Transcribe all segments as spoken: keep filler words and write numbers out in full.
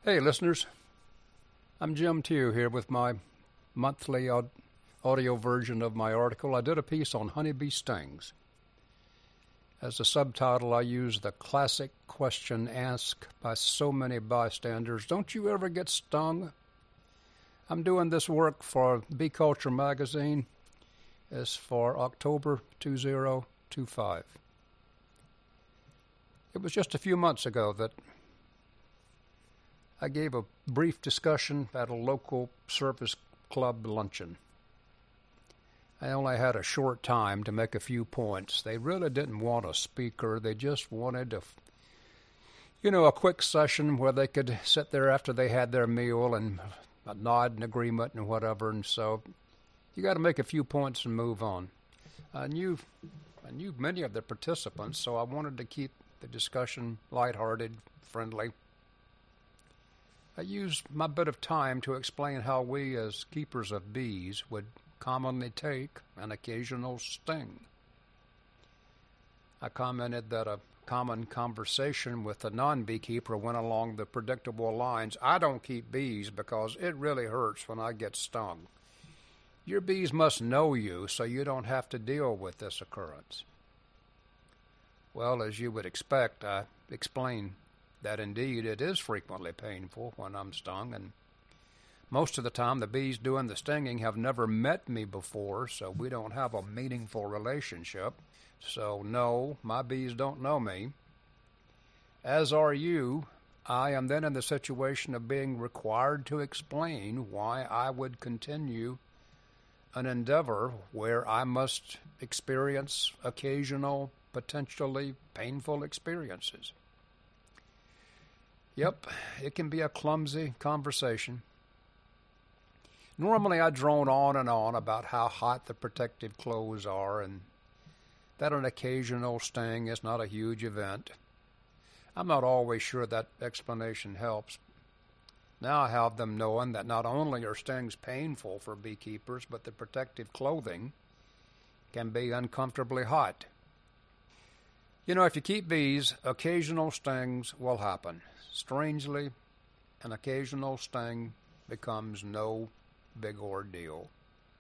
Hey, listeners. I'm Jim Tew here with my monthly aud- audio version of my article. I did a piece on honeybee stings. As a subtitle, I use the classic question asked by so many bystanders, don't you ever get stung? I'm doing this work for Bee Culture magazine. It's for October two thousand twenty-five. It was just a few months ago that I gave a brief discussion at a local service club luncheon. I only had a short time to make a few points. They really didn't want a speaker. They just wanted a, you know, a quick session where they could sit there after they had their meal and nod in agreement and whatever. And so you got to make a few points and move on. I knew, I knew many of the participants, so I wanted to keep the discussion lighthearted, friendly. I used my bit of time to explain how we as keepers of bees would commonly take an occasional sting. I commented that a common conversation with a non-beekeeper went along the predictable lines, I don't keep bees because it really hurts when I get stung. Your bees must know you so you don't have to deal with this occurrence. Well, as you would expect, I explained that indeed it is frequently painful when I'm stung, and most of the time the bees doing the stinging have never met me before, so we don't have a meaningful relationship. So no, my bees don't know me. As are you. I am then in the situation of being required to explain why I would continue an endeavor where I must experience occasional, potentially painful experiences. Yep, it can be a clumsy conversation. Normally I drone on and on about how hot the protective clothes are and that an occasional sting is not a huge event. I'm not always sure that explanation helps. Now I have them knowing that not only are stings painful for beekeepers, but the protective clothing can be uncomfortably hot. You know, if you keep bees, occasional stings will happen. Strangely, an occasional sting becomes no big ordeal.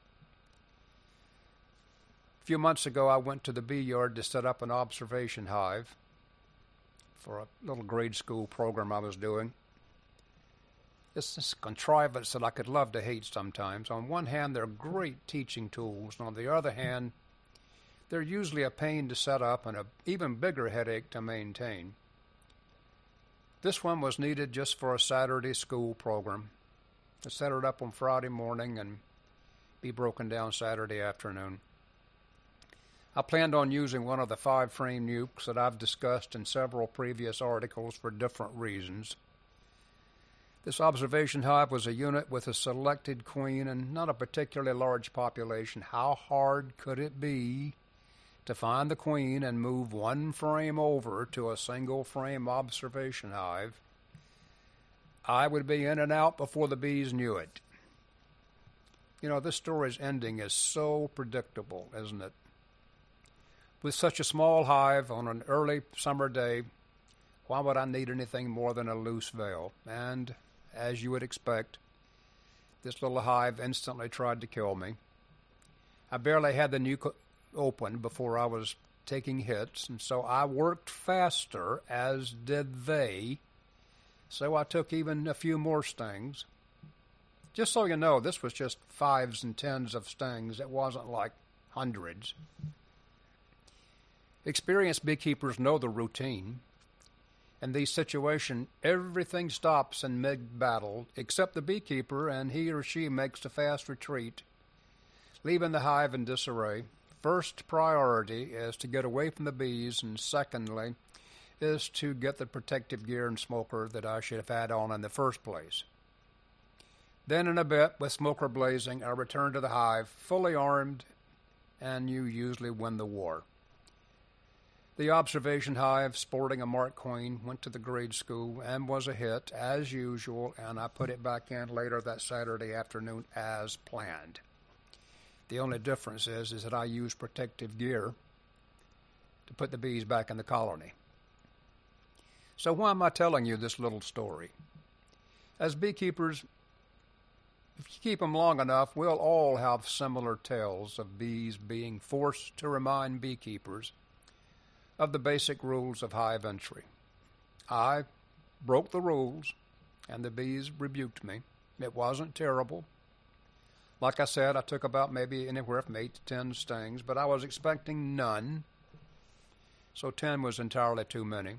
A few months ago, I went to the bee yard to set up an observation hive for a little grade school program I was doing. It's this contrivance that I could love to hate sometimes. On one hand, they're great teaching tools, and on the other hand, they're usually a pain to set up and an even bigger headache to maintain. This one was needed just for a Saturday school program. I set it up on Friday morning and be broken down Saturday afternoon. I planned on using one of the five frame nukes that I've discussed in several previous articles for different reasons. This observation hive was a unit with a selected queen and not a particularly large population. How hard could it be to find the queen and move one frame over to a single frame observation hive? I would be in and out before the bees knew it. You know, this story's ending is so predictable, isn't it? With such a small hive on an early summer day, why would I need anything more than a loose veil? And, as you would expect, this little hive instantly tried to kill me. I barely had the nuke open before I was taking hits, and so I worked faster, as did they, so I took even a few more stings. Just so you know, this was just fives and tens of stings. It wasn't like hundreds. Experienced beekeepers know the routine. In these situations, everything stops in mid-battle except the beekeeper, and he or she makes a fast retreat, leaving the hive in disarray. First priority is to get away from the bees, and secondly is to get the protective gear and smoker that I should have had on in the first place. Then in a bit, with smoker blazing, I return to the hive, fully armed, and you usually win the war. The observation hive, sporting a marked queen, went to the grade school and was a hit, as usual, and I put it back in later that Saturday afternoon as planned. The only difference is, is that I used protective gear to put the bees back in the colony. So why am I telling you this little story? As beekeepers, if you keep them long enough, we'll all have similar tales of bees being forced to remind beekeepers of the basic rules of hive entry. I broke the rules, and the bees rebuked me. It wasn't terrible. Like I said, I took about maybe anywhere from eight to ten stings, but I was expecting none, so ten was entirely too many.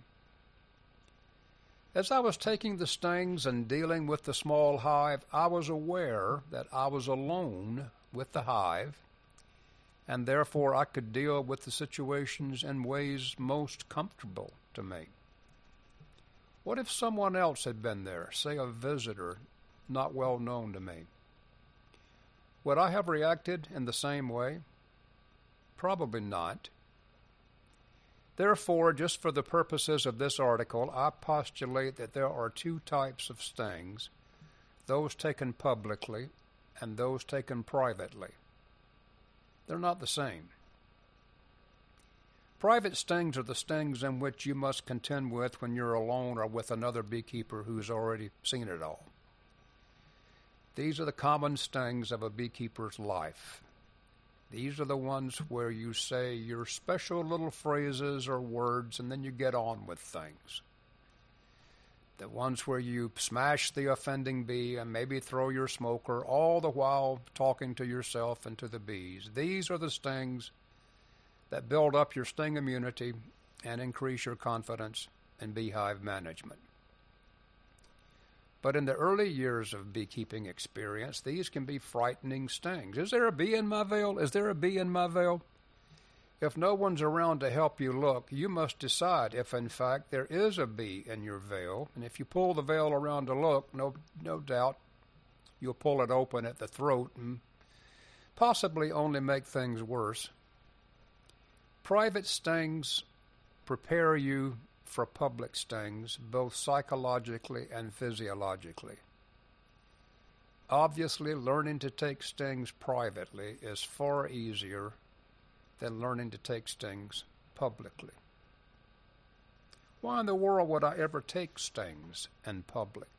As I was taking the stings and dealing with the small hive, I was aware that I was alone with the hive, and therefore I could deal with the situations in ways most comfortable to me. What if someone else had been there, say a visitor not well known to me? Would I have reacted in the same way? Probably not. Therefore, just for the purposes of this article, I postulate that there are two types of stings, those taken publicly and those taken privately. They're not the same. Private stings are the stings in which you must contend with when you're alone or with another beekeeper who's already seen it all. These are the common stings of a beekeeper's life. These are the ones where you say your special little phrases or words and then you get on with things. The ones where you smash the offending bee and maybe throw your smoker, all the while talking to yourself and to the bees. These are the stings that build up your sting immunity and increase your confidence in beehive management. But in the early years of beekeeping experience, these can be frightening stings. Is there a bee in my veil? Is there a bee in my veil? If no one's around to help you look, you must decide if, in fact, there is a bee in your veil. And if you pull the veil around to look, no, no doubt you'll pull it open at the throat and possibly only make things worse. Private stings prepare you for public stings, both psychologically and physiologically. Obviously, learning to take stings privately is far easier than learning to take stings publicly. Why in the world would I ever take stings in public?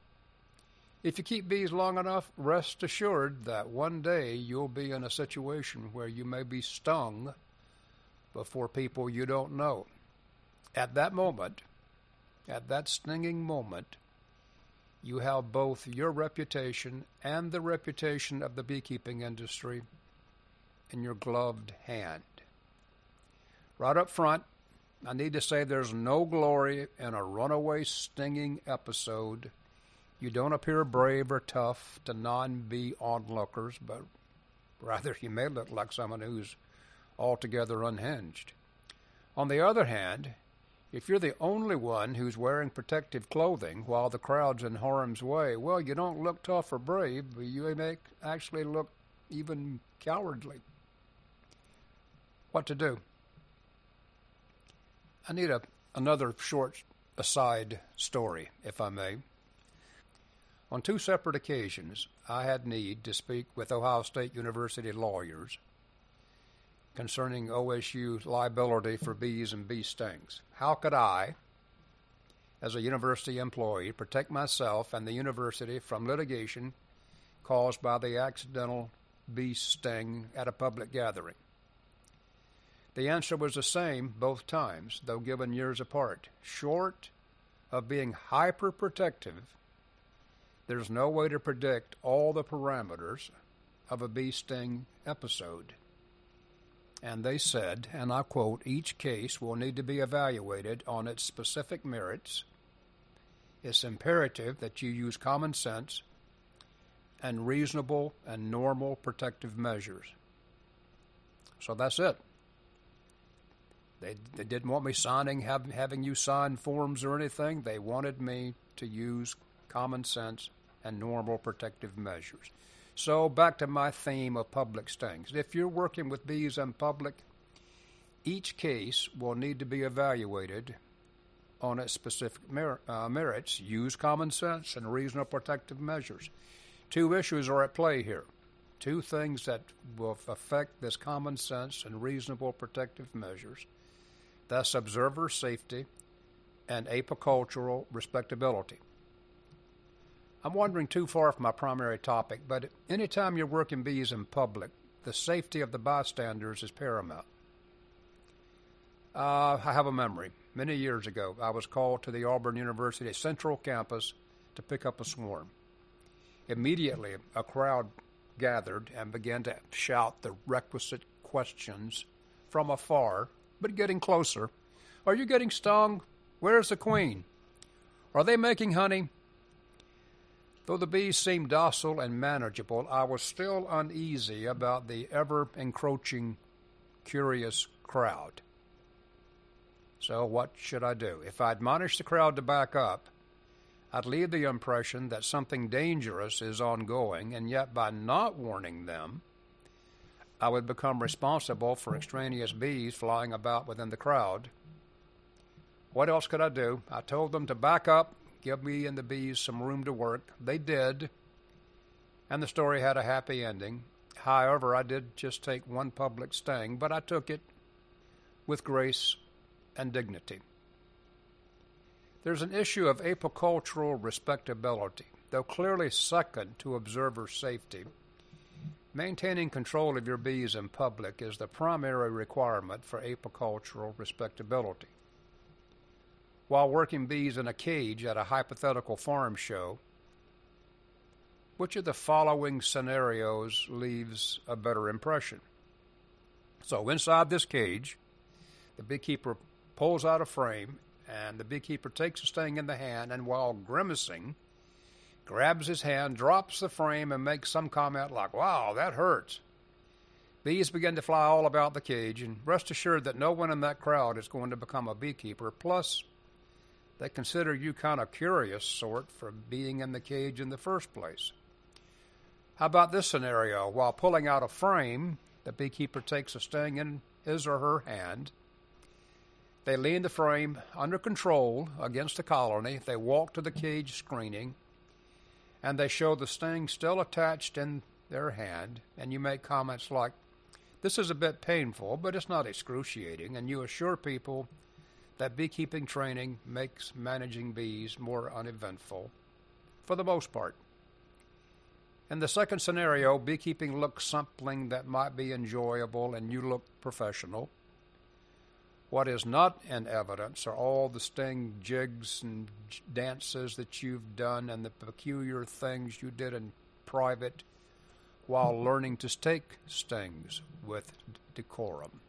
If you keep bees long enough, rest assured that one day you'll be in a situation where you may be stung before people you don't know. At that moment, at that stinging moment, you have both your reputation and the reputation of the beekeeping industry in your gloved hand. Right up front, I need to say there's no glory in a runaway stinging episode. You don't appear brave or tough to non-bee onlookers, but rather you may look like someone who's altogether unhinged. On the other hand, if you're the only one who's wearing protective clothing while the crowd's in harm's way, well, you don't look tough or brave, but you may actually look even cowardly. What to do? I need a, another short aside story, if I may. On two separate occasions, I had need to speak with Ohio State University lawyers concerning O S U liability for bees and bee stings. How could I, as a university employee, protect myself and the university from litigation caused by the accidental bee sting at a public gathering? The answer was the same both times, though given years apart. Short of being hyper-protective, there's no way to predict all the parameters of a bee sting episode. And they said, and I quote, each case will need to be evaluated on its specific merits. It's imperative that you use common sense and reasonable and normal protective measures. So that's it. They, they didn't want me signing, have, having you sign forms or anything. They wanted me to use common sense and normal protective measures. So back to my theme of public stings. If you're working with bees in public, each case will need to be evaluated on its specific mer- uh, merits. Use common sense and reasonable protective measures. Two issues are at play here. Two things that will affect this common sense and reasonable protective measures. That's observer safety and apicultural respectability. I'm wandering too far from my primary topic, but anytime you're working bees in public, the safety of the bystanders is paramount. Uh, I have a memory. Many years ago, I was called to the Auburn University Central Campus to pick up a swarm. Immediately, a crowd gathered and began to shout the requisite questions from afar, but getting closer. Are you getting stung? Where's the queen? Are they making honey? Though the bees seemed docile and manageable, I was still uneasy about the ever-encroaching, curious crowd. So what should I do? If I admonish the crowd to back up, I'd leave the impression that something dangerous is ongoing, and yet by not warning them, I would become responsible for extraneous bees flying about within the crowd. What else could I do? I told them to back up, give me and the bees some room to work. They did, and the story had a happy ending. However, I did just take one public sting, but I took it with grace and dignity. There's an issue of apicultural respectability, though clearly second to observer safety. Maintaining control of your bees in public is the primary requirement for apicultural respectability. While working bees in a cage at a hypothetical farm show, which of the following scenarios leaves a better impression? So inside this cage, the beekeeper pulls out a frame, and the beekeeper takes a sting in the hand, and while grimacing, grabs his hand, drops the frame, and makes some comment like, "Wow, that hurts." Bees begin to fly all about the cage, and rest assured that no one in that crowd is going to become a beekeeper. Plus, they consider you kind of curious sort for being in the cage in the first place. How about this scenario? While pulling out a frame, the beekeeper takes a sting in his or her hand. They lean the frame under control against the colony. They walk to the cage screening, and they show the sting still attached in their hand, and you make comments like, "This is a bit painful, but it's not excruciating," and you assure people that beekeeping training makes managing bees more uneventful, for the most part. In the second scenario, beekeeping looks something that might be enjoyable, and you look professional. What is not in evidence are all the sting jigs and dances that you've done and the peculiar things you did in private while learning to take stings with decorum.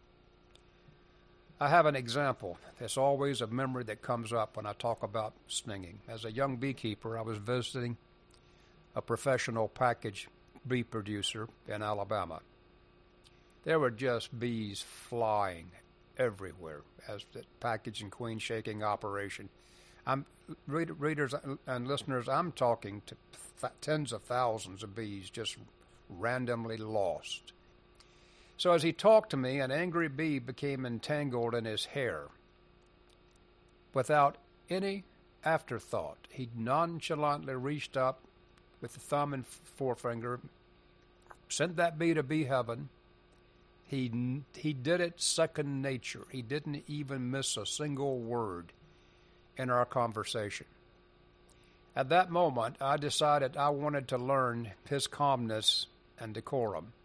I have an example. It's always a memory that comes up when I talk about stinging. As a young beekeeper, I was visiting a professional package bee producer in Alabama. There were just bees flying everywhere as the package and queen shaking operation. I'm read, readers and listeners, I'm talking to th- tens of thousands of bees just randomly lost. So as he talked to me, an angry bee became entangled in his hair. Without any afterthought, he nonchalantly reached up with the thumb and forefinger, sent that bee to bee heaven. He he did it second nature. He didn't even miss a single word in our conversation. At that moment, I decided I wanted to learn his calmness and decorum.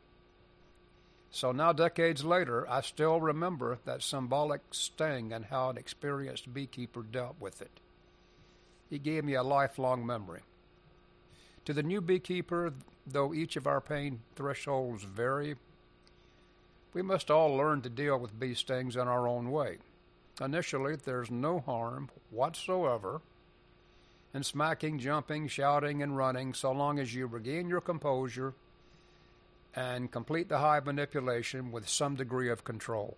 So now, decades later, I still remember that symbolic sting and how an experienced beekeeper dealt with it. He gave me a lifelong memory. To the new beekeeper, though each of our pain thresholds vary, we must all learn to deal with bee stings in our own way. Initially, there's no harm whatsoever in smacking, jumping, shouting, and running, so long as you regain your composure and complete the hive manipulation with some degree of control.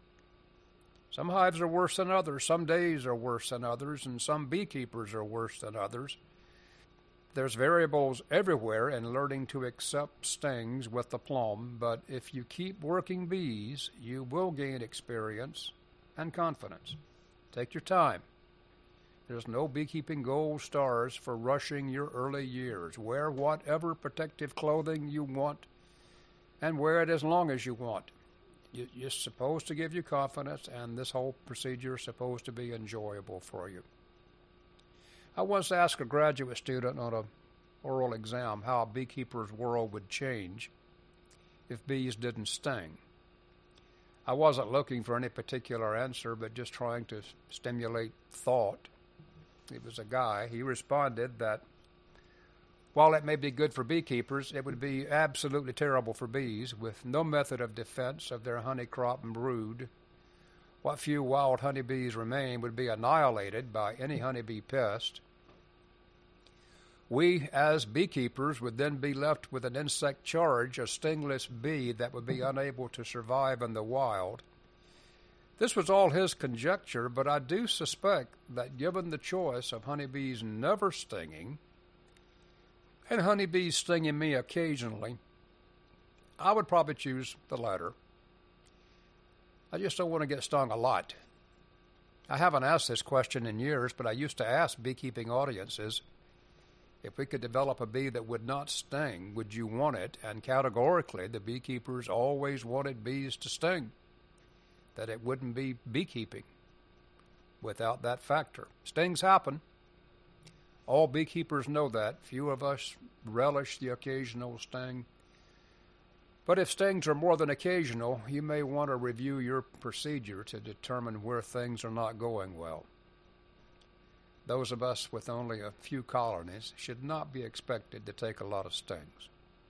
Some hives are worse than others, some days are worse than others, and some beekeepers are worse than others. There's variables everywhere in learning to accept stings with aplomb, but if you keep working bees, you will gain experience and confidence. Take your time. There's no beekeeping gold stars for rushing your early years. Wear whatever protective clothing you want and wear it as long as you want. It's supposed to give you confidence, and this whole procedure is supposed to be enjoyable for you. I once asked a graduate student on an oral exam how a beekeeper's world would change if bees didn't sting. I wasn't looking for any particular answer, but just trying to stimulate thought. It was a guy. He responded that while it may be good for beekeepers, it would be absolutely terrible for bees. With no method of defense of their honey crop and brood, what few wild honeybees remain would be annihilated by any honeybee pest. We, as beekeepers, would then be left with an insect charge, a stingless bee that would be unable to survive in the wild. This was all his conjecture, but I do suspect that given the choice of honeybees never stinging and honeybees stinging me occasionally, I would probably choose the latter. I just don't want to get stung a lot. I haven't asked this question in years, but I used to ask beekeeping audiences, if we could develop a bee that would not sting, would you want it? And categorically, the beekeepers always wanted bees to sting, that it wouldn't be beekeeping without that factor. Stings happen. All beekeepers know that. Few of us relish the occasional sting. But if stings are more than occasional, you may want to review your procedure to determine where things are not going well. Those of us with only a few colonies should not be expected to take a lot of stings.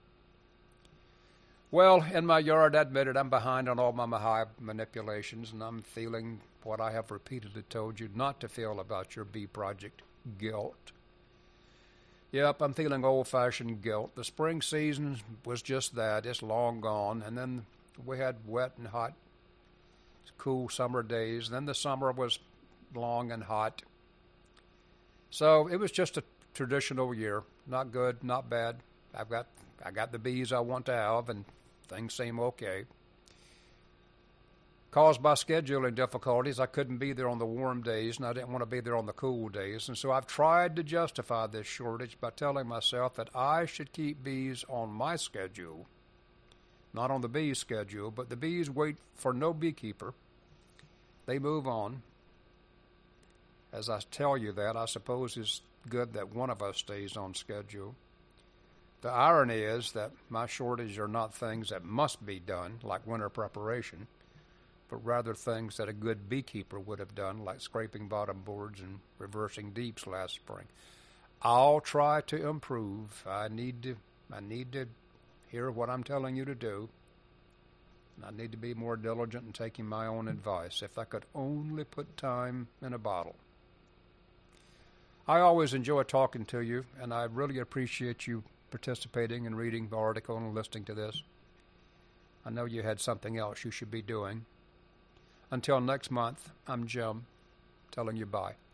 Well, in my yard, I admitted I'm behind on all my hive manipulations, and I'm feeling what I have repeatedly told you not to feel about your bee project, guilt. Yep, I'm feeling old-fashioned guilt. The spring season was just that. It's long gone. And then we had wet and hot, cool summer days. Then the summer was long and hot. So it was just a traditional year. Not good, not bad. I've got I got the bees I want to have, and things seem okay. Caused by scheduling difficulties, I couldn't be there on the warm days, and I didn't want to be there on the cool days. And so I've tried to justify this shortage by telling myself that I should keep bees on my schedule, not on the bees' schedule, but the bees wait for no beekeeper. They move on. As I tell you that, I suppose it's good that one of us stays on schedule. The irony is that my shortage are not things that must be done, like winter preparation, but rather things that a good beekeeper would have done, like scraping bottom boards and reversing deeps last spring. I'll try to improve. I need to I need to hear what I'm telling you to do. I need to be more diligent in taking my own advice. If I could only put time in a bottle. I always enjoy talking to you, and I really appreciate you participating and reading the article and listening to this. I know you had something else you should be doing. Until next month, I'm Jim, telling you bye.